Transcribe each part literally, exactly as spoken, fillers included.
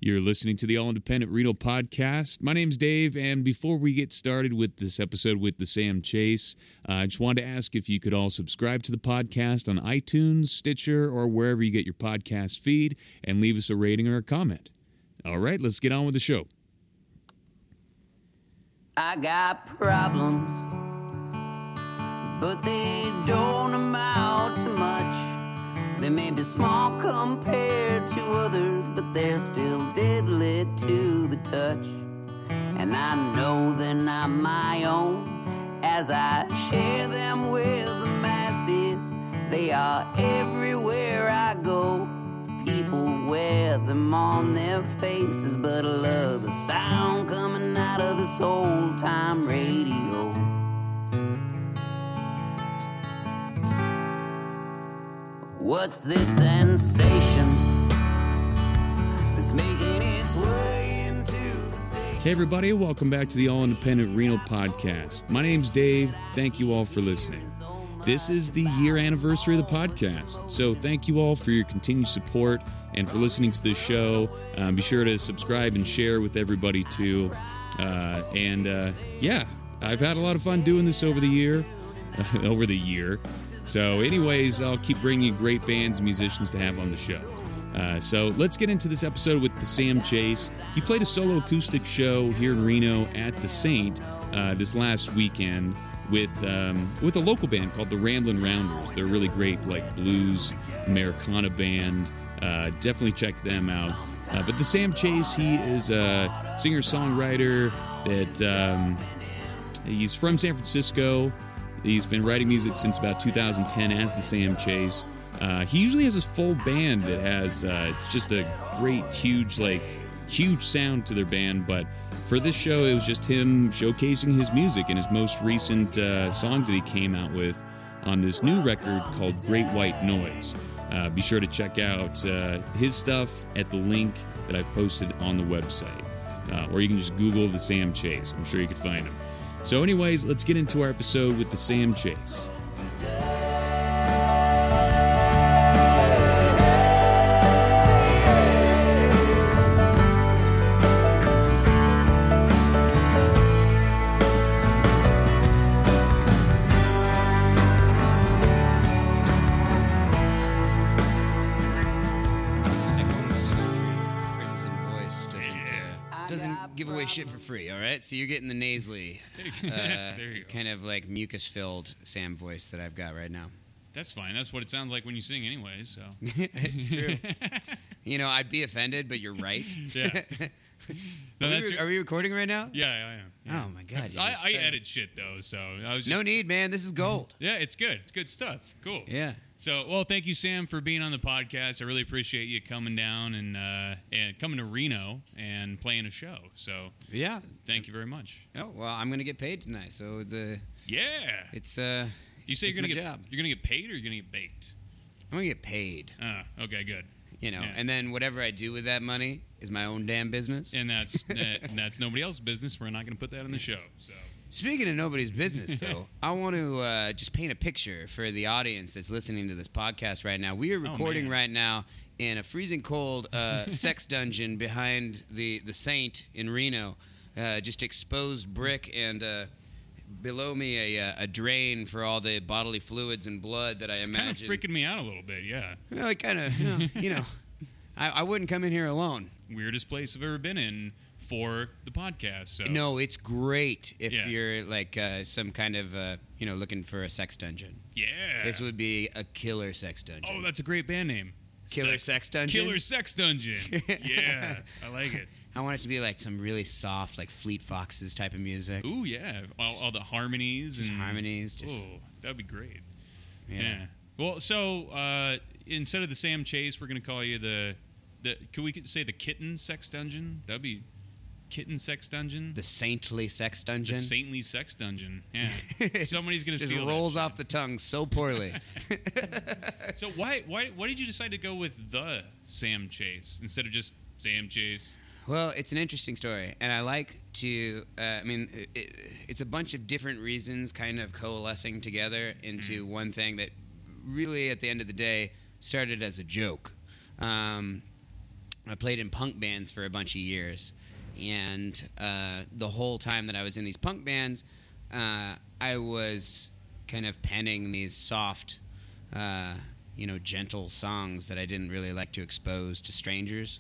You're listening to the All Independent Reno podcast. My name's Dave, and before we get started with this episode with the Sam Chase, uh, I just wanted to ask if you could all subscribe to the podcast on iTunes, Stitcher, or wherever you get your podcast feed, and leave us a rating or a comment. All right, let's get on with the show. I got problems, but they don't amount to much. They may be small compared to others, but they're still deadly to the touch. And I know they're not my own as I share them with the masses. They are everywhere I go. People wear them on their faces, but I love the sound coming out of this old-time radio. What's this sensation that's making its way into the station? Hey everybody, welcome back to the All Independent Reno podcast. My name's Dave. Thank you all for listening. This is the year anniversary of the podcast, so thank you all for your continued support and for listening to this show. Um, be sure to subscribe and share with everybody too. Uh, and uh, yeah, I've had a lot of fun doing this over the year, over the year. So anyways, I'll keep bringing you great bands and musicians to have on the show. Uh, so let's get into this episode with the Sam Chase. He played a solo acoustic show here in Reno at the Saint uh, this last weekend with um, with a local band called the Ramblin' Rounders. They're a really great like blues Americana band. Uh, definitely check them out. Uh, but the Sam Chase, he is a singer-songwriter that um, he's from San Francisco. He's been writing music since about two thousand ten as the Sam Chase. Uh, he usually has this full band that has uh, just a great, huge, like, huge sound to their band. But for this show, it was just him showcasing his music and his most recent uh, songs that he came out with on this new record called Great White Noise. Uh, be sure to check out uh, his stuff at the link that I've posted on the website. Uh, or you can just Google the Sam Chase. I'm sure you could find him. So anyways, let's get into our episode with the Sam Chase. Give away shit for free, all right? So you're getting the nasally, uh, you kind of like mucus-filled Sam voice that I've got right now. That's fine. That's what it sounds like when you sing anyway, so. It's true. You know, I'd be offended, but you're right. Yeah. No, are, that's we, your... are we recording right now? Yeah, I am. Yeah. Oh, my God. I, I edit shit, though, so I was just... No need, man. This is gold. Yeah, it's good. It's good stuff. Cool. Yeah. So, well, thank you, Sam, for being on the podcast. I really appreciate you coming down and uh, and coming to Reno and playing a show. So, yeah, thank you very much. Oh well, I'm gonna get paid tonight, so the yeah, it's uh, you say it's you're gonna my get job. You're gonna get paid or you're gonna get baked? I'm gonna get paid. Oh, okay, good. You know, yeah. And then whatever I do with that money is my own damn business. And that's uh, and that's nobody else's business. We're not gonna put that in the show. So. Speaking of nobody's business, though, I want to uh, just paint a picture for the audience that's listening to this podcast right now. We are recording oh, right now in a freezing cold uh, sex dungeon behind the, the Saint in Reno. Uh, just exposed brick and uh, below me a, a drain for all the bodily fluids and blood that I it's imagine. It's kind of freaking me out a little bit, yeah. Well, it kind of, you know, you know I, I wouldn't come in here alone. Weirdest place I've ever been in. For the podcast, so no, it's great if yeah. you're like uh, some kind of uh, you know looking for a sex dungeon. Yeah, this would be a killer sex dungeon. Oh, that's a great band name. Killer Sex, sex Dungeon. Killer Sex Dungeon. Yeah, I like it. I want it to be like some really soft, like Fleet Foxes type of music. Ooh, yeah, all, all the harmonies. Just and, harmonies. Just, oh, that'd be great. Yeah. yeah. Well, so uh, instead of the Sam Chase, we're gonna call you the the. Could we say the Kitten Sex Dungeon? That'd be. Kitten Sex Dungeon? The Saintly Sex Dungeon? The Saintly Sex Dungeon, yeah. Somebody's going to steal it. Just rolls off the tongue so poorly. So why, why, why did you decide to go with the Sam Chase instead of just Sam Chase? Well, it's an interesting story, and I like to, uh, I mean, it, it's a bunch of different reasons kind of coalescing together into mm-hmm. one thing that really, at the end of the day, started as a joke. Um, I played in punk bands for a bunch of years, and uh, the whole time that I was in these punk bands, uh, I was kind of penning these soft, uh, you know, gentle songs that I didn't really like to expose to strangers.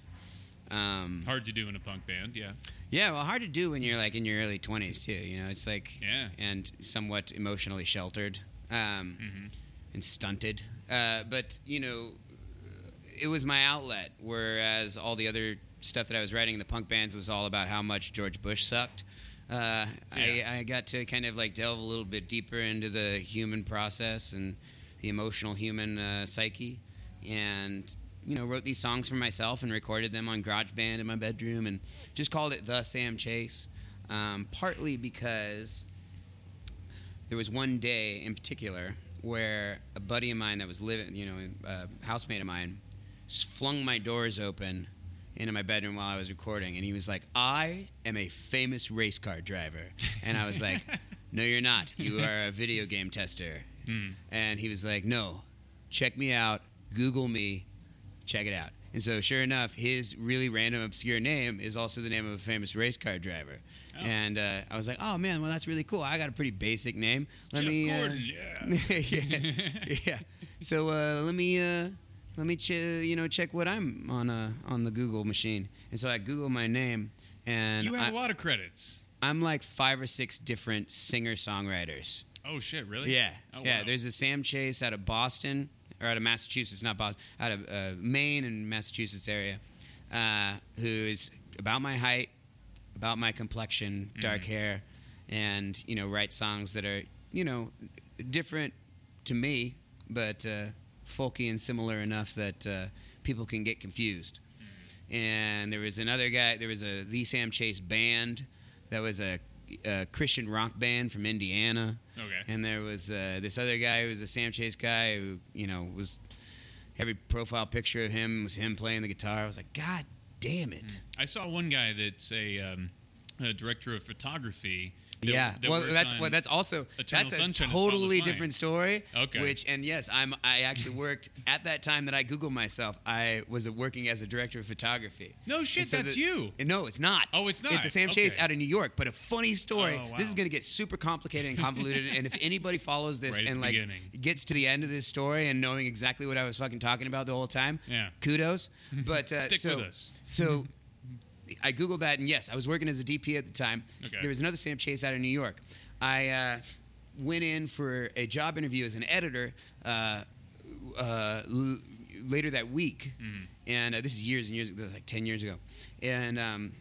Um, hard to do in a punk band, yeah. Yeah, well, hard to do when you're like in your early twenties too. You know, it's like yeah, and somewhat emotionally sheltered um, mm-hmm. and stunted. Uh, but you know, it was my outlet. Whereas all the other stuff that I was writing in the punk bands was all about how much George Bush sucked. Uh, yeah. I, I got to kind of like delve a little bit deeper into the human process and the emotional human uh, psyche, and you know, wrote these songs for myself and recorded them on GarageBand in my bedroom and just called it The Sam Chase. Um, partly because there was one day in particular where a buddy of mine that was living, you know, a housemate of mine, flung my doors open into my bedroom while I was recording, and he was like, "I am a famous race car driver." And I was like, "No, you're not. You are a video game tester." Mm. And he was like, "No, check me out. Google me. Check it out." And so, sure enough, his really random, obscure name is also the name of a famous race car driver. Oh. And uh, I was like, "Oh man, well that's really cool. I got a pretty basic name. It's let Jeff me, Gordon, uh, yeah, yeah, yeah. So uh, let me, uh, let me, ch- you know, check what I'm on uh, on the Google machine." And so I Google my name, and you have I, a lot of credits. I'm like five or six different singer-songwriters. Oh shit, really? Yeah, oh, yeah. Wow. There's a Sam Chase out of Boston. Or out of Massachusetts, not Boston, out of uh, Maine and Massachusetts area, uh, who is about my height, about my complexion, dark mm-hmm. hair, and, you know, write songs that are, you know, different to me, but uh, folky and similar enough that uh, people can get confused. Mm-hmm. And there was another guy, there was a The Sam Chase band that was a a Christian rock band from Indiana. Okay. And there was uh, this other guy who was a Sam Chase guy who, you know, was every profile picture of him was him playing the guitar. I was like, God damn it. I saw one guy that's a, um, a director of photography. That, yeah, that well, that's well, that's also Eternal that's a Sunshine of totally Spotless different story. Okay. Which and yes, I'm I actually worked at that time that I Googled myself. I was working as a director of photography. No shit, so that's the, you. No, it's not. Oh, it's not. It's a Sam okay. Chase out of New York. But a funny story. Oh, wow. This is going to get super complicated and convoluted. And if anybody follows this right and like beginning. gets to the end of this story and knowing exactly what I was fucking talking about the whole time, yeah, kudos. But uh, stick so, with us. So. I Googled that, and yes, I was working as a D P at the time. Okay. There was another Sam Chase out of New York. I uh, went in for a job interview as an editor uh, uh, l- later that week, mm. and uh, this is years and years ago, like ten years ago. And um,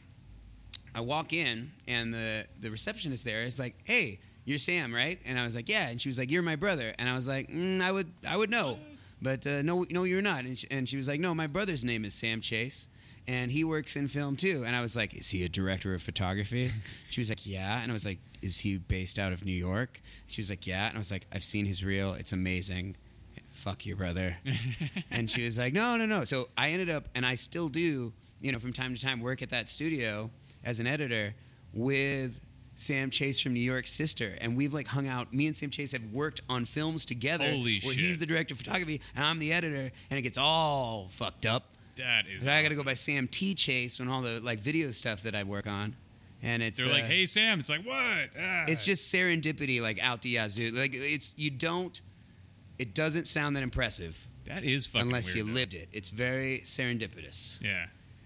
I walk in, and the, the receptionist there is like, "Hey, you're Sam, right?" And I was like, "Yeah." And she was like, "You're my brother." And I was like, mm, "I would, I would know, but uh, no, no, you're not." And she, and she was like, "No, my brother's name is Sam Chase. And he works in film too." And I was like, "Is he a director of photography?" She was like, "Yeah." And I was like, "Is he based out of New York?" She was like, "Yeah." And I was like, "I've seen his reel. It's amazing. Fuck you, brother." And she was like, "No, no, no." So I ended up, and I still do, you know, from time to time work at that studio as an editor with Sam Chase from New York's sister. And we've like hung out. Me and Sam Chase have worked on films together. Holy where shit. He's the director of photography and I'm the editor. And it gets all fucked up. That is. So I got to awesome. go by Sam T. Chase on all the like video stuff that I work on, and it's They're like, uh, "Hey Sam," it's like, "What?" Ah. It's just serendipity, like out the yazoo. Like it's you don't. It doesn't sound that impressive that is fucking unless weird, you though. lived it. It's very serendipitous. Yeah.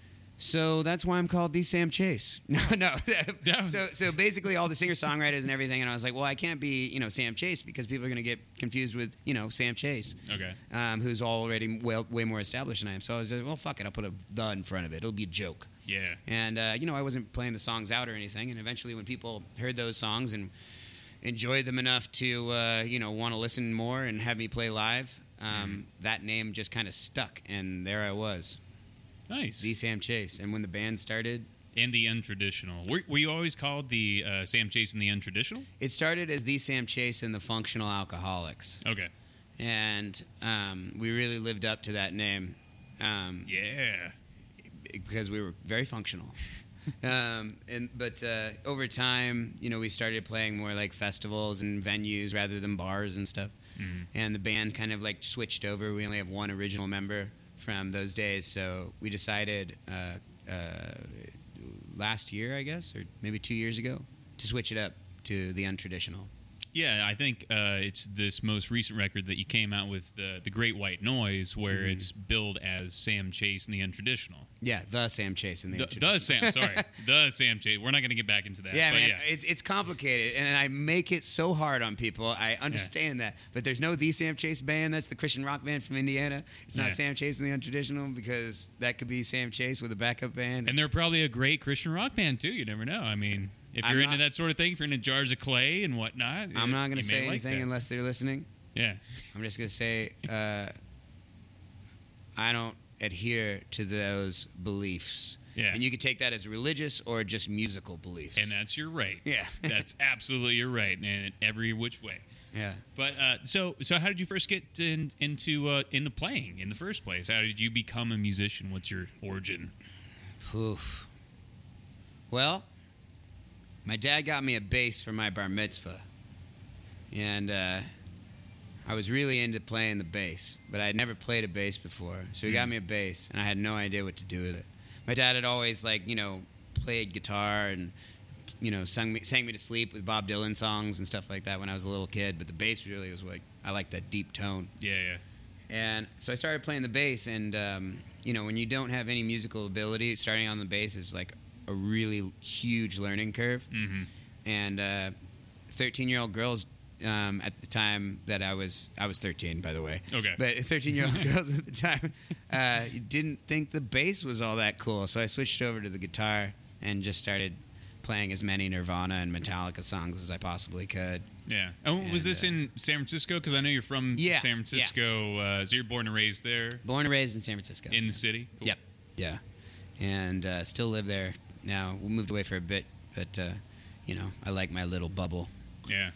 So that's why I'm called the Sam Chase. No, no. Yeah. so, so basically, all the singer-songwriters and everything, and I was like, well, I can't be, you know, Sam Chase because people are going to get confused with, you know, Sam Chase, Okay. um, who's already well, way more established than I am. So I was like, well, fuck it, I'll put a the in front of it. It'll be a joke. Yeah. And uh, you know, I wasn't playing the songs out or anything. And eventually, when people heard those songs and enjoyed them enough to, uh, you know, want to listen more and have me play live, um, mm. that name just kind of stuck, and there I was. Nice. The Sam Chase. And when the band started... And the Untraditional. Were, were you always called the uh, Sam Chase and the Untraditional? It started as the Sam Chase and the Functional Alcoholics. Okay. And um, we really lived up to that name. Um, yeah. Because we were very functional. um, and But uh, over time, you know, we started playing more like festivals and venues rather than bars and stuff. Mm-hmm. And the band kind of like switched over. We only have one original member. from those days. So we decided uh, uh, last year, I guess, or maybe two years ago, to switch it up to the untraditional. Yeah, I think uh, it's this most recent record that you came out with, the the Great White Noise, where mm-hmm. it's billed as Sam Chase and the Untraditional. Yeah, the Sam Chase and the, the Untraditional. The Sam, sorry, the Sam Chase. We're not going to get back into that. Yeah, but man, yeah. it's it's complicated, and I make it so hard on people. I understand yeah. that, but there's no the Sam Chase band. That's the Christian rock band from Indiana. It's not yeah. Sam Chase and the Untraditional, because that could be Sam Chase with a backup band. And they're probably a great Christian rock band too. You never know. I mean. If you're I'm into not, that sort of thing, if you're into Jars of Clay and whatnot, I'm not going to say like anything that. unless they're listening. Yeah. I'm just going to say uh, I don't adhere to those beliefs. Yeah. And you could take that as religious or just musical beliefs. And that's your right. Yeah. That's absolutely your right, and every which way. Yeah. But uh, so so how did you first get in, into uh, into playing in the first place? How did you become a musician? What's your origin? Oof. Well, my dad got me a bass for my bar mitzvah, and uh, I was really into playing the bass, but I had never played a bass before. So he mm. got me a bass, and I had no idea what to do with it. My dad had always, like, you know, played guitar and, you know, sung me, sang me to sleep with Bob Dylan songs and stuff like that when I was a little kid, but the bass really was like, I like that deep tone. Yeah, yeah. And so I started playing the bass, and, um, you know, when you don't have any musical ability, starting on the bass is like a really huge learning curve. Mm-hmm. And uh, thirteen-year-old girls um, at the time that I was I was thirteen, by the way. Okay. But thirteen-year-old girls at the time uh, didn't think the bass was all that cool. So I switched over to the guitar and just started playing as many Nirvana and Metallica songs as I possibly could. Yeah. Oh, and, was this uh, in San Francisco? Because I know you're from yeah, San Francisco. Yeah. Uh, so you're born and raised there? Born and raised in San Francisco. In the city? Cool. Yep. Yeah. And uh, still live there now. We moved away for a bit, but, uh, you know, I like my little bubble. Yeah.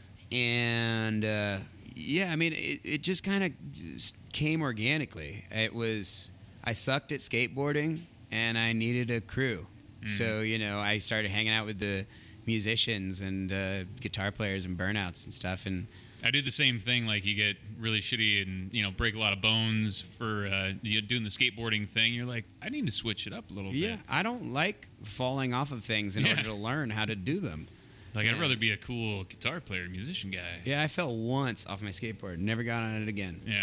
And, uh, yeah, I mean, it, it just kind of came organically. It was, I sucked at skateboarding, and I needed a crew. Mm. So, you know, I started hanging out with the musicians and uh, guitar players and burnouts and stuff. And I did the same thing. Like, you get really shitty and, you know, break a lot of bones for uh, you doing the skateboarding thing. You're like, I need to switch it up a little yeah, bit. I don't like falling off of things in yeah. order to learn how to do them. Like, yeah. I'd rather be a cool guitar player, musician guy. Yeah, I fell once off my skateboard. Never got on it again. Yeah.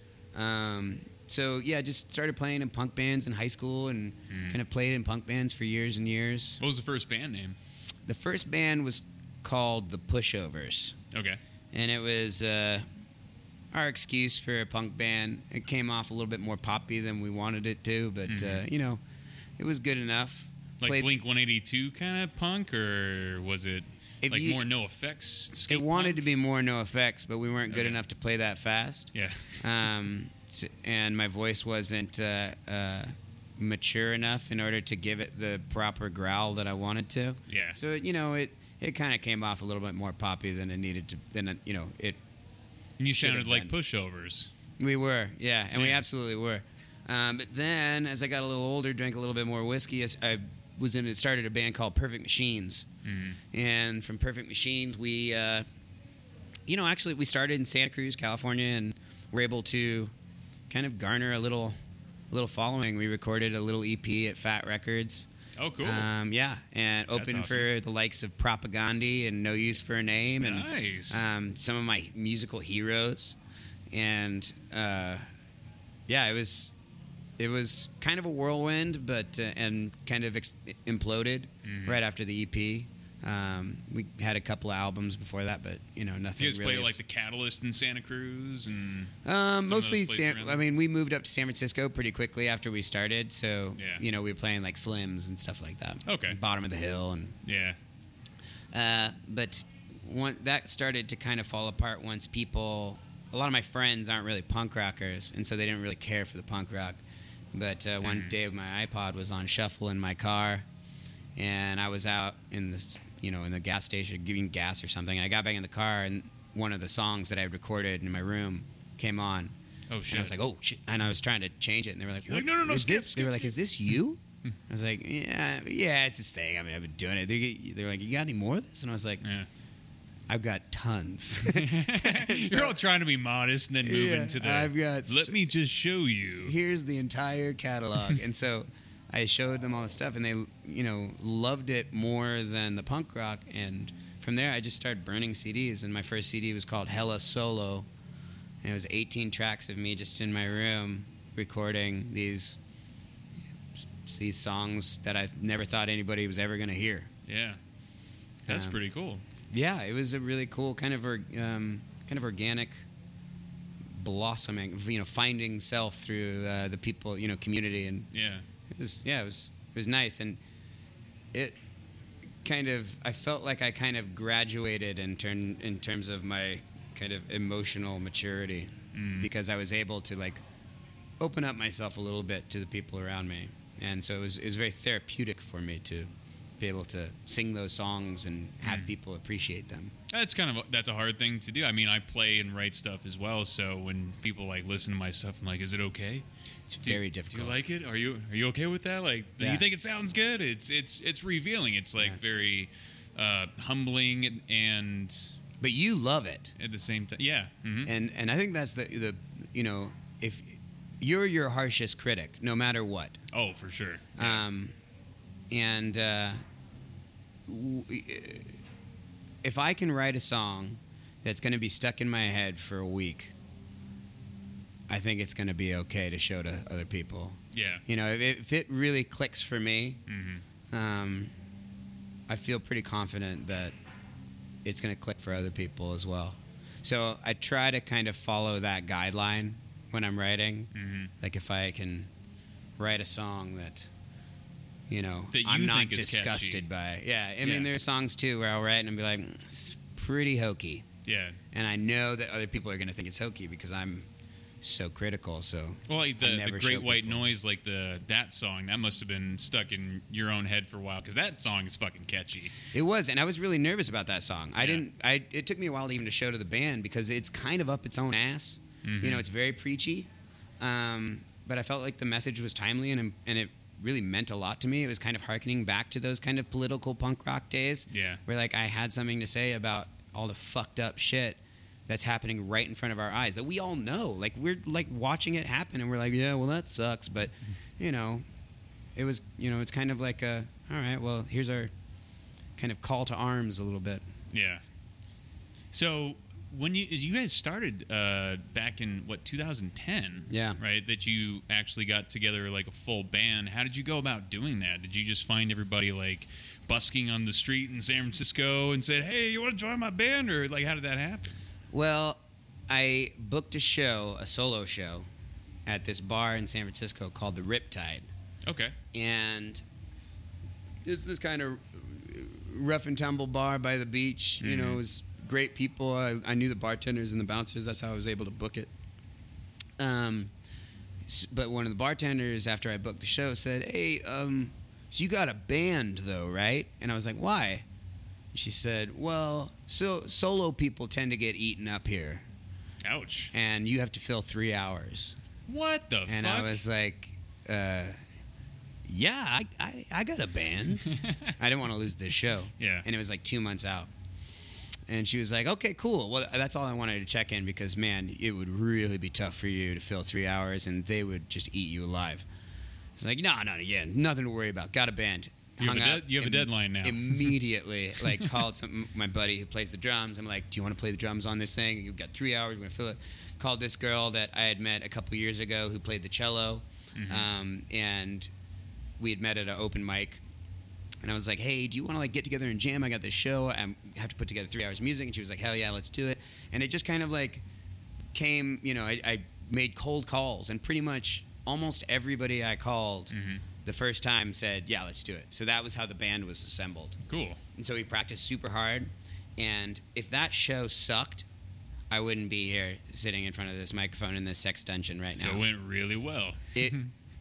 Um, so, yeah, just started playing in punk bands in high school and mm. kind of played in punk bands for years and years. What was the first band name? The first band was called The Pushovers. Okay. And it was uh, our excuse for a punk band. It came off a little bit more poppy than we wanted it to, but, mm-hmm. uh, you know, it was good enough. Like Played, Blink one eighty-two kind of punk, or was it like you, more NoFX skate It wanted punk? to be more NoFX, but we weren't good okay. enough to play that fast. Yeah. Um, and my voice wasn't uh, uh, mature enough in order to give it the proper growl that I wanted to. Yeah. So, you know, it, it kind of came off a little bit more poppy than it needed to, than, you know, it And you sounded like been. Pushovers. We were, yeah, and yeah. we absolutely were. Um, but then, as I got a little older, drank a little bit more whiskey, I was in, started a band called Perfect Machines. Mm-hmm. And from Perfect Machines, we, uh, you know, actually we started in Santa Cruz, California, and were able to kind of garner a little, a little following. We recorded a little E P at Fat Records. Oh, cool. Um, yeah, and opened awesome. for the likes of Propagandhi and No Use for a Name, and nice. um, some of my musical heroes. And uh, yeah, it was it was kind of a whirlwind, but uh, and kind of ex- imploded mm-hmm. right after the E P. Um, we had a couple of albums before that, but you know nothing. You guys really play like ex- the Catalyst in Santa Cruz and um, mostly. San, I mean, we moved up to San Francisco pretty quickly after we started, so yeah. you know we were playing like Slims and stuff like that. Okay. Bottom of the Hill and yeah. Uh, but one, that started to kind of fall apart once people. A lot of my friends aren't really punk rockers, and so they didn't really care for the punk rock. But uh, one mm. day my iPod was on shuffle in my car, and I was out in this, you know, in the gas station giving gas or something. And I got back in the car, and one of the songs that I had recorded in my room came on. Oh shit! And I was like, oh shit! And I was trying to change it, and they were like, You're like no, no, no, is skip, this? skip, They were like, skip. is this you? I was like, yeah, yeah, it's this thing. I mean, I've been doing it. They, they were like, you got any more of this? And I was like, Yeah. I've got tons. You're all trying to be modest and then move Yeah, into the. I've got Let s- me just show you. Here's the entire catalog. And so I showed them all the stuff, and they, you know, loved it more than the punk rock. And from there, I just started burning C Ds. And my first C D was called Hella Solo. And it was eighteen tracks of me just in my room recording these these songs that I never thought anybody was ever going to hear. Yeah, that's Um, pretty cool. Yeah, it was a really cool kind of or, um, kind of organic blossoming, you know, finding self through uh, the people, you know, community, and Yeah, it was yeah, it was it was nice, and it kind of I felt like I kind of graduated in turn in terms of my kind of emotional maturity because I was able to like open up myself a little bit to the people around me, and so it was it was very therapeutic for me to be able to sing those songs and have people appreciate them. that's kind of a, that's a hard thing to do. I mean, I play and write stuff as well. So when people like listen to my stuff, I'm like, is it okay? It's Do you- very Do difficult. you like it? Are you are you okay with that? Like, do Yeah. you think it sounds good? It's it's it's revealing. It's like Yeah. very uh, humbling and, and But you love it. at the same time, yeah. hmm And and I think that's the the you know, if you're your harshest critic, no matter what. Oh, for sure. Um, and uh, w- if I can write a song that's going to be stuck in my head for a week, I think it's going to be okay to show to other people. Yeah. You know, if it, if it really clicks for me, hmm um, I feel pretty confident that it's going to click for other people as well. So I try to kind of follow that guideline when I'm writing. hmm Like if I can write a song that, you know, That you I'm not think is disgusted catchy. by. Yeah, I Yeah. mean, there are songs too where I'll write and be like, it's pretty hokey. Yeah. And I know that other people are going to think it's hokey because I'm so critical. So Well, like I the, the never Great show White people. Noise, like the that song, that must have been stuck in your own head for a while because that song is fucking catchy. It was, and I was really nervous about that song. I Yeah. didn't. I. It took me a while to even to show to the band because it's kind of up its own ass. Mm-hmm. You know, it's very preachy, um, but I felt like the message was timely and and it really meant a lot to me. It was kind of hearkening back to those kind of political punk rock days. Yeah. Where like I had something to say about all the fucked up shit that's happening right in front of our eyes that we all know. Like we're like watching it happen and we're like, yeah, well that sucks, but you know, it was, you know, it's kind of like a, all right, well, here's our kind of call to arms a little bit. Yeah. So when you you guys started uh, back in what two thousand ten, Yeah. right? That you actually got together like a full band. How did you go about doing that? Did you just find everybody like busking on the street in San Francisco and said, "Hey, you want to join my band?" Or like, how did that happen? Well, I booked a show, a solo show, at this bar in San Francisco called the Riptide. Okay. And it's this kind of rough and tumble bar by the beach. You know, it was great people. I, I knew the bartenders and the bouncers. That's how I was able to book it. Um, s- but one of the bartenders, after I booked the show, said, "Hey, um, so you got a band, though, right?" And I was like, "Why?" She said, "Well, so solo people tend to get eaten up here, Ouch. and you have to fill three hours." What the And fuck? I was like, uh, yeah, I, I, I got a band. I didn't want to lose this show. Yeah. And it was like two months out. And she was like, okay, cool. Well, that's all I wanted to check in because, man, it would really be tough for you to fill three hours and they would just eat you alive. I was like, no, no, yeah, nothing to worry about. Got a band. You have Hung a out dead- you have a deadline now. Immediately, like, called some, my buddy who plays the drums. I'm like, do you want to play the drums on this thing? You've got three hours. We're going to fill it. Called this girl that I had met a couple years ago who played the cello. Mm-hmm. Um, and we had met at an open mic. And I was like, hey, do you want to like get together and jam? I got this show. I have to put together three hours of music. And she was like, hell yeah, let's do it. And it just kind of like came, you know, I, I made cold calls. And pretty much almost everybody I called Mm-hmm. the first time said, yeah, let's do it. So that was how the band was assembled. Cool. And so we practiced super hard. And if that show sucked, I wouldn't be here sitting in front of this microphone in this sex dungeon right So now. it went really well. It,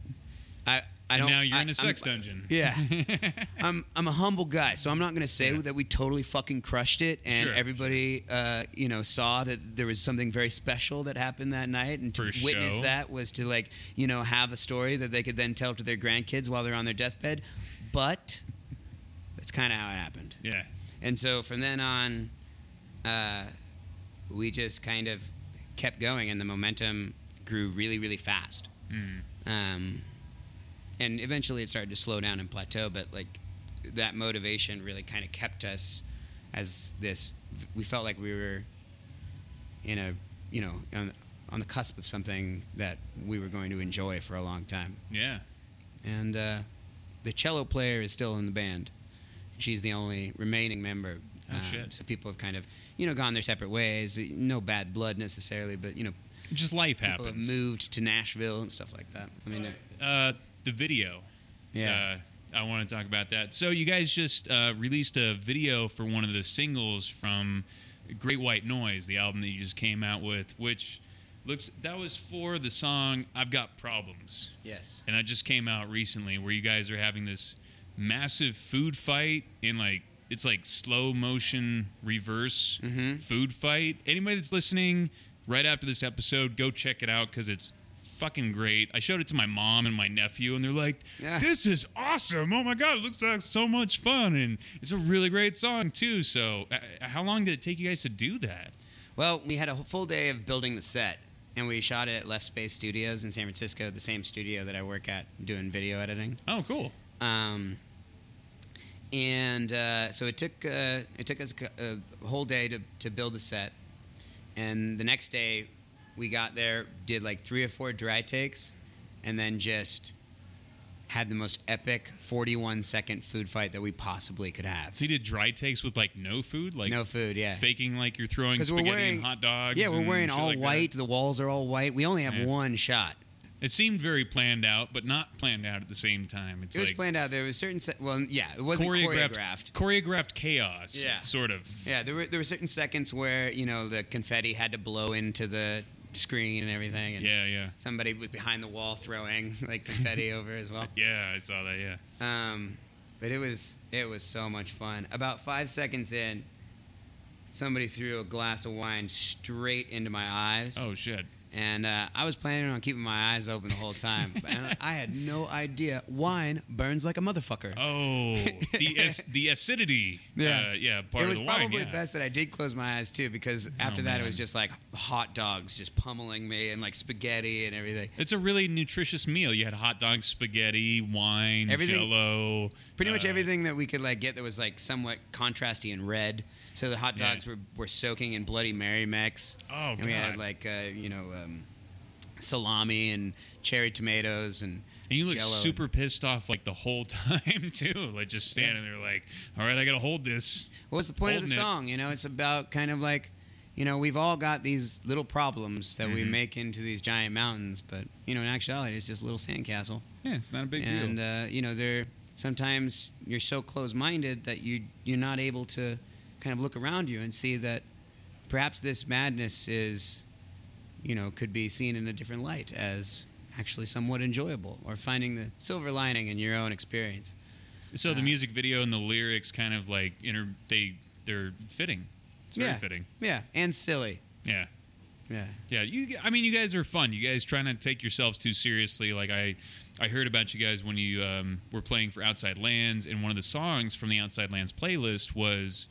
I, I And don't. now you're I, in a I'm- sex dungeon. Yeah, I'm. I'm a humble guy, so I'm not going to say Yeah. that we totally fucking crushed it, and Sure, everybody, uh, you know, saw that there was something very special that happened that night, and to For witness show. that was to like, you know, have a story that they could then tell to their grandkids while they're on their deathbed. But that's kind of how it happened. Yeah. And so from then on, uh, we just kind of kept going, and the momentum grew really, really fast. Mm. Um, and eventually it started to slow down and plateau, but like that motivation really kind of kept us as this. We felt like we were in a, you know, on, on the cusp of something that we were going to enjoy for a long time. Yeah. And uh, the cello player is still in the band. She's the only remaining member. Oh, um, shit. So people have kind of, you know, gone their separate ways. No bad blood necessarily, but, you know, Just life people happens. have moved to Nashville and stuff like that. I mean, uh, Uh, the video. Yeah. Uh, I want to talk about that. So you guys just uh, released a video for one of the singles from Great White Noise, the album that you just came out with, which looks that was for the song I've Got Problems. yes. And that just came out recently, where you guys are having this massive food fight in like it's like slow motion reverse Mm-hmm. food fight. Anybody that's listening right after this episode, go check it out because it's fucking great. I showed it to my mom and my nephew, and they're like, Yeah. "This is awesome! Oh my god, it looks like so much fun!" And it's a really great song too. So, uh, how long did it take you guys to do that? Well, we had a full day of building the set, and we shot it at Left Space Studios in San Francisco, the same studio that I work at doing video editing. Oh, cool. Um, and uh, so it took uh, it took us a, a whole day to, to build the set, and the next day we got there, did like three or four dry takes, and then just had the most epic forty-one second food fight that we possibly could have. So you did dry takes with like no food, like No food, yeah. faking like you're throwing 'Cause spaghetti we're wearing and hot dogs. Yeah, we're and wearing shit all like that. white. The walls are all white. We only have Yeah. one shot. It seemed very planned out, but not planned out at the same time. It's It was like planned out. There was certain. Se- well, yeah, it wasn't choreographed. choreographed chaos. Yeah. sort of. Yeah, there were there were certain seconds where you know the confetti had to blow into the screen and everything. And Yeah, yeah, somebody was behind the wall throwing like confetti over as well. yeah. I saw that. Yeah. Um, but it was it was so much fun. About five seconds in, somebody threw a glass of wine straight into my eyes. Oh shit. And uh, I was planning on keeping my eyes open the whole time. And I had no idea. Wine burns like a motherfucker. Oh, the ac- the acidity. Yeah. uh, yeah. Part It was of the wine. probably yeah. best that I did close my eyes too, because after Oh, that it man. was just like hot dogs just pummeling me and like spaghetti and everything. It's a really nutritious meal. You had hot dogs, spaghetti, wine, Everything- Jello. Pretty much uh, everything that we could like get that was like somewhat contrasty and red. So the hot Yeah. dogs were, were soaking in Bloody Mary mix. Oh, and we had God. like uh, you know um, salami and cherry tomatoes and. And you look Jell-O. super pissed off like the whole time too, like just standing there, like, all right, I gotta hold this. What was the point of the Holding it. song? You know, it's about kind of like, you know, we've all got these little problems that we Mhm. make into these giant mountains, but you know, in actuality, it's just a little sandcastle. Yeah, it's not a big and deal. uh, you know, they're sometimes you're so close-minded that you you're not able to kind of look around you and see that perhaps this madness is, you know, could be seen in a different light as actually somewhat enjoyable, or finding the silver lining in your own experience. So the uh, music video and the lyrics kind of like inter they they're fitting. It's very Yeah. fitting. Yeah, and silly. Yeah. Yeah. Yeah, you. I mean, you guys are fun. You guys try not to take yourselves too seriously. Like I, I heard about you guys when you um, were playing for Outside Lands, and one of the songs from the Outside Lands playlist was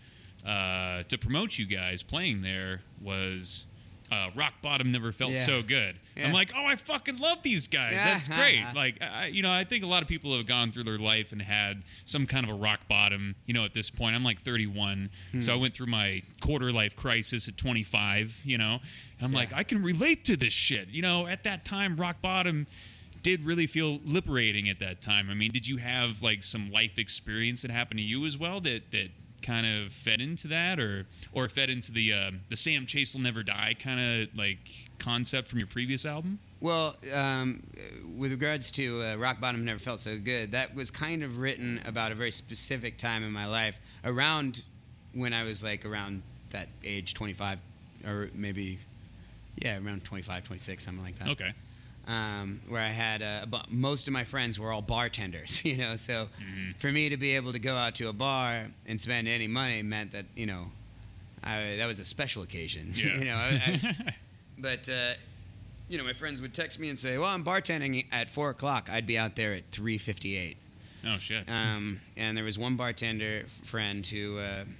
uh, to promote you guys playing there was uh, Rock Bottom Never Felt Yeah. So Good. Yeah. I'm like, oh, I fucking love these guys. Yeah. That's great. Like, I, you know, I think a lot of people have gone through their life and had some kind of a rock bottom. You know, at this point, I'm like thirty-one, so I went through my quarter life crisis at twenty-five. You know, and I'm like, I can relate to this shit. You know, at that time, rock bottom did really feel liberating at that time. I mean, did you have like some life experience that happened to you as well that that kind of fed into that, or or fed into the uh, the Sam Chase Will Never Die kind of like concept from your previous album? Well, um, with regards to uh, Rock Bottom Never Felt So Good, that was kind of written about a very specific time in my life, around when I was like around that age, twenty-five, or maybe, yeah, around twenty-five, twenty-six, something like that. Okay. Um, where I had uh, bu- most of my friends were all bartenders, you know. So Mm-hmm. for me to be able to go out to a bar and spend any money meant that, you know, I, that was a special occasion. Yeah. you know, I, I was, but uh, you know, my friends would text me and say, "Well, I'm bartending at four o'clock." I'd be out there at three fifty-eight. Oh shit. Um, and there was one bartender f- friend who uh,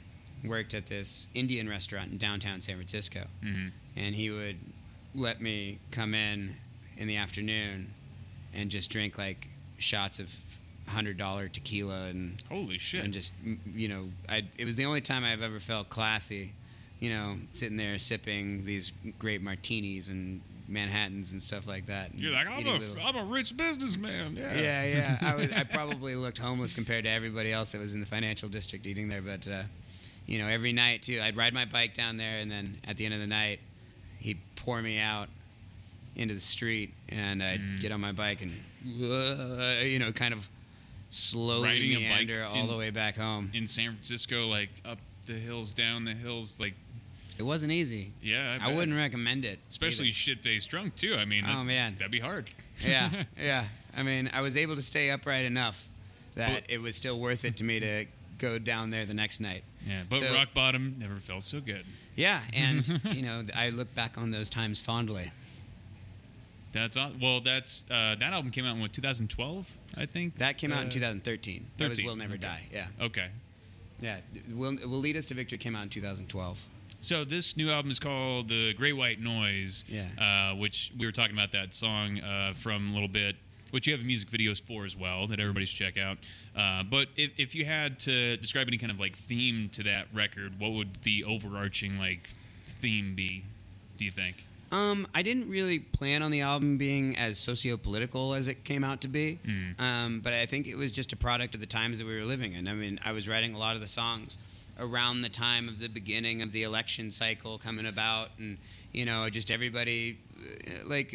worked at this Indian restaurant in downtown San Francisco, Mm-hmm. and he would let me come in in the afternoon and just drink like shots of one hundred dollars tequila and Holy shit. and just m- you know, I it was the only time I've ever felt classy, you know, sitting there sipping these great martinis and Manhattans and stuff like that. and You're like, I'm eating a, little- I'm a rich businessman. Yeah. yeah, yeah. I was. I probably looked homeless compared to everybody else that was in the financial district eating there. But uh, you know, every night too, I'd ride my bike down there, and then at the end of the night, he'd pour me out into the street, and I'd Mm. get on my bike and uh, you know, kind of slowly Riding a bike meander all in- the way back home. In San Francisco, like up the hills, down the hills, like, It wasn't easy. yeah. I bet. wouldn't recommend it. Especially either. shit-faced drunk, too. I mean, Oh, that's, man. that'd be hard. yeah, yeah. I mean, I was able to stay upright enough that But- it was still worth it to me to go down there the next night. Yeah, but So- rock bottom never felt so good. Yeah, and you know, I look back on those times fondly. That's aw- well. That's uh, that album came out in what, two thousand twelve, I think. That came out in Uh, two thousand thirteen. That was thirteen, "Will Never okay. Die." Yeah, Okay. yeah. "Will Will Lead Us to Victory" came out in two thousand twelve. So this new album is called The Great White Noise. Yeah. Uh, which we were talking about that song uh, from a little bit, which you have music videos for as well that everybody should check out. Uh, but if, if you had to describe any kind of like theme to that record, what would the overarching like theme be? Do you think? Um, I didn't really plan on the album being as socio-political as it came out to be, Mm. um, but I think it was just a product of the times that we were living in. I mean, I was writing a lot of the songs around the time of the beginning of the election cycle coming about, and you know, just everybody uh, like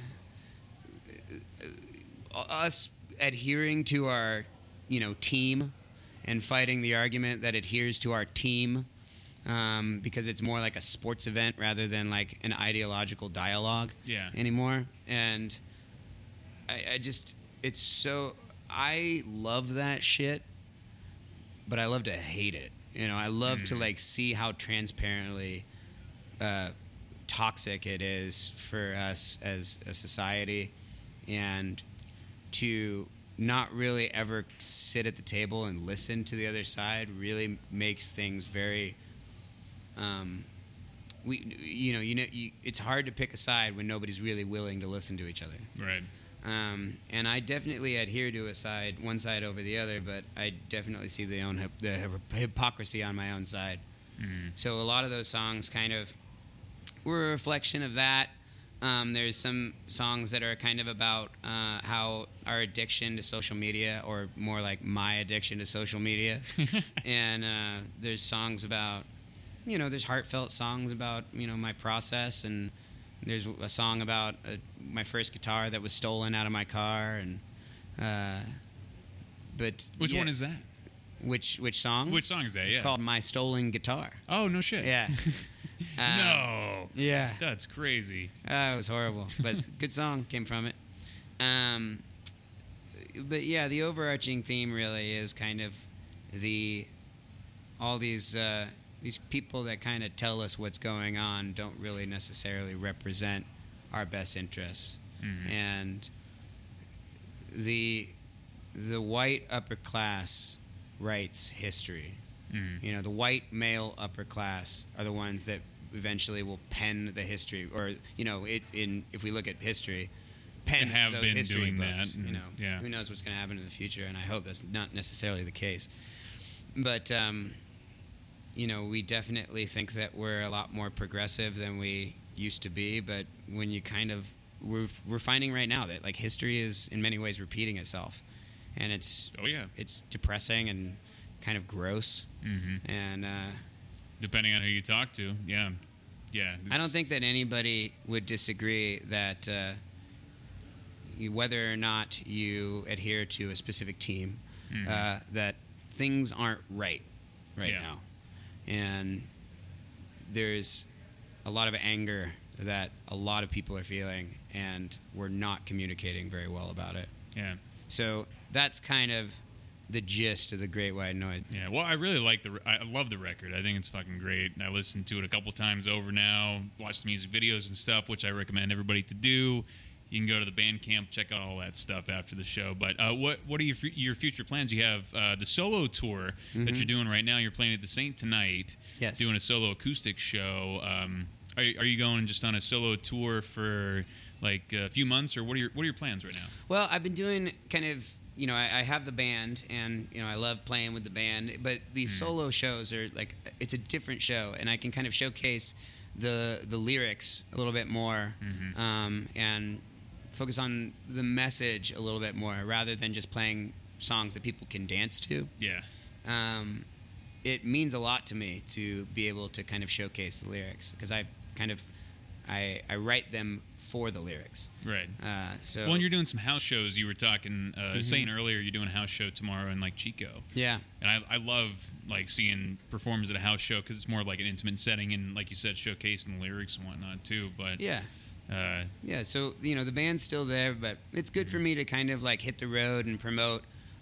uh, us adhering to our, you know, team and fighting the argument that adheres to our team. Um, because it's more like a sports event rather than like an ideological dialogue Yeah. anymore. And I, I just, it's so, I love that shit, but I love to hate it. You know, I love to like see how transparently uh, toxic it is for us as a society, and to not really ever sit at the table and listen to the other side really makes things very... Um, we, you know, you know, you, it's hard to pick a side when nobody's really willing to listen to each other. Right. Um, and I definitely adhere to a side, one side over the other, but I definitely see the own hip, the hip- hypocrisy on my own side. Mm-hmm. So a lot of those songs kind of were a reflection of that. Um, there's some songs that are kind of about uh, how our addiction to social media, or more like my addiction to social media, and uh, there's songs about. You know, there's heartfelt songs about, you know, my process, and there's a song about uh, my first guitar that was stolen out of my car, and uh, but Which yeah. one is that? Which which song? Which song is that? It's yeah. called "My Stolen Guitar." Oh no shit. Yeah. Uh, No. Yeah. That's crazy. Uh, it was horrible, but good song came from it. Um, but yeah, the overarching theme really is kind of the all these. Uh, These people that kind of tell us what's going on don't really necessarily represent our best interests. Mhm. And the the white upper class writes history. Mhm. You know, the white male upper class are the ones that eventually will pen the history, or you know, it in if we look at history, pen And have those been history doing books. that, and- You know, yeah. who knows what's going to happen in the future? And I hope that's not necessarily the case. But um, you know, we definitely think that we're a lot more progressive than we used to be. But when you kind of we're we're finding right now that like history is in many ways repeating itself, and it's Oh yeah. it's depressing and kind of gross. Mm-hmm. And uh, Depending on who you talk to, yeah, yeah. I don't it's- think that anybody would disagree that uh, you, whether or not you adhere to a specific team, Mhm. uh, that things aren't right right Yeah. now. And there's a lot of anger that a lot of people are feeling, and we're not communicating very well about it. Yeah. So that's kind of the gist of the Great White Noise. Yeah, well, I really like the. I love the record. I think it's fucking great. I listened to it a couple times over now. Watched the music videos and stuff, which I recommend everybody to do. you can go to the Bandcamp, check out all that stuff after the show. But uh, what what are your your future plans? You have uh, the solo tour mm-hmm. that you're doing right now. You're playing at the Saint tonight. Yes. Doing a solo acoustic show. Um, are you, are you going just on a solo tour for like a few months, or what are your what are your plans right now? Well, I've been doing kind of. You know, I, I have the band, and you know, I love playing with the band. But these mm. solo shows are like it's a different show, and I can kind of showcase the the lyrics a little bit more, mm-hmm. um, and focus on the message a little bit more, rather than just playing songs that people can dance to. Yeah. Um, it means a lot to me to be able to kind of showcase the lyrics, because I kind of I I write them for the lyrics. Right. Uh, so. Well, and you're doing some house shows. You were talking, uh, mm-hmm. saying earlier, you're doing a house show tomorrow in like Chico. Yeah. And I, I love like seeing performers at a house show, because it's more like an intimate setting, and like you said, showcasing the lyrics and whatnot too. But yeah. Uh, yeah. So you know, the band's still there, but it's good for me to kind of like hit the road and promote.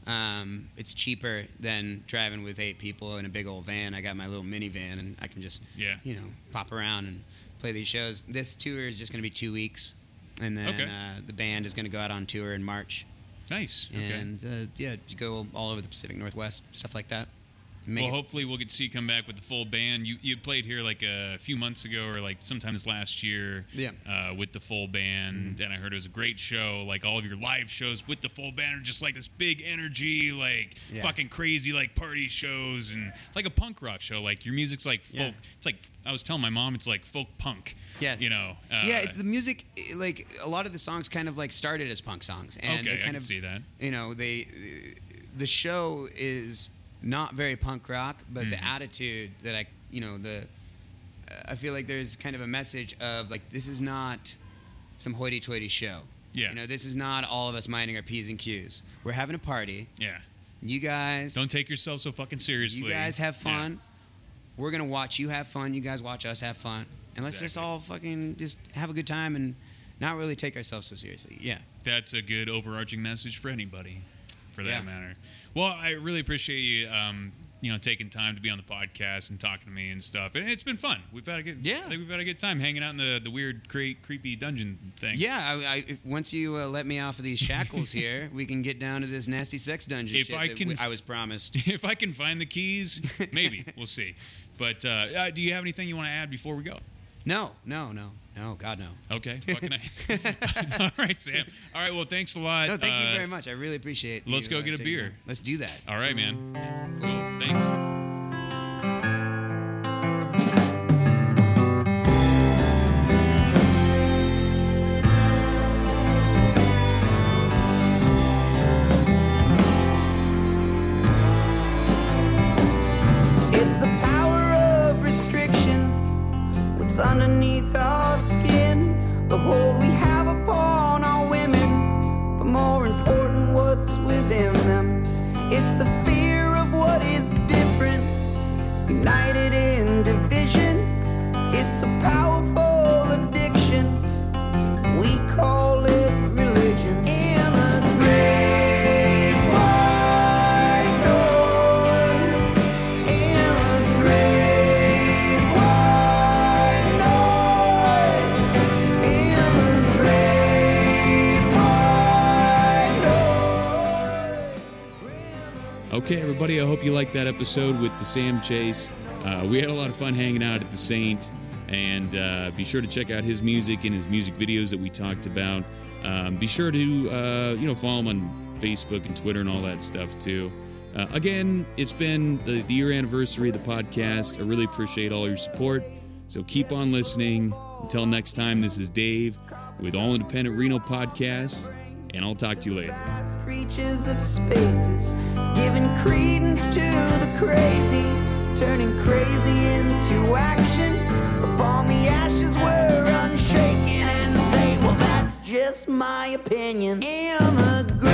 Um, it's cheaper than driving with eight people in a big old van. I got my little minivan, and I can just yeah. you know pop around and play these shows. This tour is just going to be two weeks, and then okay. uh, the band is going to go out on tour in March. Nice. And okay. uh, yeah, go all over the Pacific Northwest, stuff like that. Make well, it, hopefully we'll get to see you come back with the full band. You you played here like a few months ago, or like sometime this last year, yeah. uh, with the full band, mm-hmm. and I heard it was a great show. Like all of your live shows with the full band are just like this big energy, like yeah. fucking crazy, like party shows, and like a punk rock show. Like your music's like folk. Yeah. It's like I was telling my mom, it's like folk punk. Yes. You know. Uh, yeah, it's the music. Like a lot of the songs kind of like started as punk songs, and okay, they kind I can of see that. You know, they the show is not very punk rock, but mm-hmm. the attitude that I, you know, the uh, I feel like there's kind of a message of like, this is not some hoity-toity show. Yeah. You know, this is not all of us minding our P's and Q's. We're having a party. Yeah. You guys don't take yourself so fucking seriously. You guys have fun. Yeah. We're gonna watch you have fun. You guys watch us have fun, and let's exactly. just all fucking just have a good time and not really take ourselves so seriously. Yeah. That's a good overarching message for anybody, for that yeah. matter. Well, I really appreciate you, um, you know, taking time to be on the podcast and talking to me and stuff. And it's been fun. We've had a good, yeah. I think we've had a good time hanging out in the, the weird, cre- creepy dungeon thing. Yeah. I, I, if, once you uh, let me off of these shackles here, we can get down to this nasty sex dungeon. If shit I that can, w- I was promised. If I can find the keys, maybe we'll see. But uh, uh, do you have anything you want to add before we go? No, no, no, no, God, no. Okay, fucking I. All right, Sam. All right, well, thanks a lot. No, thank uh, you very much. I really appreciate. Let's you, go uh, get a beer. Time. Let's do that. All right, man. Yeah, cool. cool. Thanks. It's the power of restriction. What's underneath our skin, the hold we have upon our women, but more important, what's within them. It's the fear of what is different, united in division. It's a powerful addiction, we call it religion. In the great white noise, in the great white noise, in the great white noise. Okay, everybody, I hope you liked that episode with the Sam Chase. Uh, we had a lot of fun hanging out at the Saint, and uh, be sure to check out his music and his music videos that we talked about. Um, be sure to, uh, you know, follow him on Facebook and Twitter and all that stuff, too. Uh, again, it's been the, the year anniversary of the podcast. I really appreciate all your support, so keep on listening. Until next time, this is Dave with All Independent Reno Podcast, and I'll talk to you later. Vast reaches of spaces, giving credence to the crazy, turning crazy into action. Upon the ashes we're unshaken and say, well, that's just my opinion. In the grave.